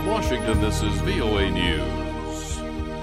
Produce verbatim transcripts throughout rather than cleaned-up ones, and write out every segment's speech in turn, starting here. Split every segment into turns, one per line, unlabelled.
From Washington, this is V O A News.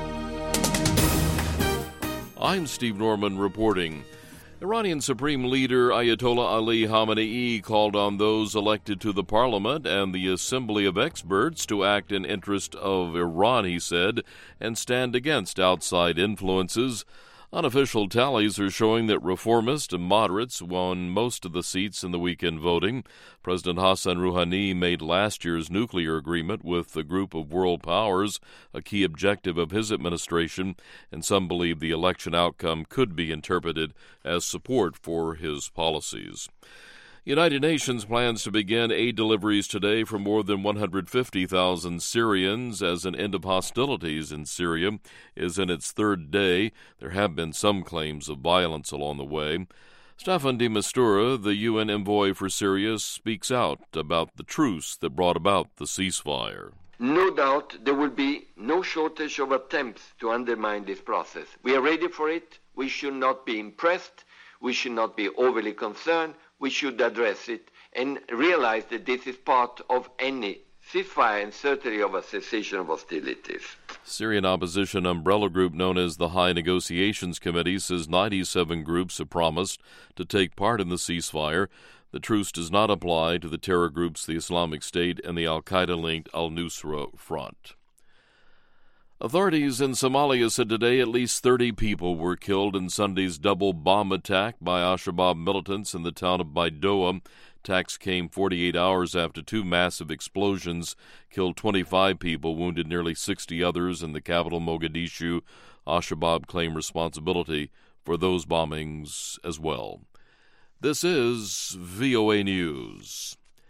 I'm Steve Norman reporting. Iranian Supreme Leader Ayatollah Ali Khamenei called on those elected to the parliament and the assembly of experts to act in interest of Iran, he said, and stand against outside influences. Unofficial tallies are showing that reformists and moderates won most of the seats in the weekend voting. President Hassan Rouhani made last year's nuclear agreement with the group of world powers a key objective of his administration, and some believe the election outcome could be interpreted as support for his policies. United Nations plans to begin aid deliveries today for more than one hundred fifty thousand Syrians as an end of hostilities in Syria is in its third day. There have been some claims of violence along the way. Staffan de Mistura, the U N envoy for Syria, speaks out about the truce that brought about the ceasefire.
No doubt there will be no shortage of attempts to undermine this process. We are ready for it. We should not be impressed. We should not be overly concerned. We should address it and realize that this is part of any ceasefire and certainly of a cessation of hostilities.
Syrian opposition umbrella group known as the High Negotiations Committee says ninety-seven groups have promised to take part in the ceasefire. The truce does not apply to the terror groups the Islamic State and the al-Qaeda-linked al-Nusra Front. Authorities in Somalia said today at least thirty people were killed in Sunday's double bomb attack by Al-Shabaab militants in the town of Baidoa. Attacks came forty-eight hours after two massive explosions killed twenty-five people, wounded nearly sixty others in the capital Mogadishu. Al-Shabaab claimed responsibility for those bombings as well. This is V O A News.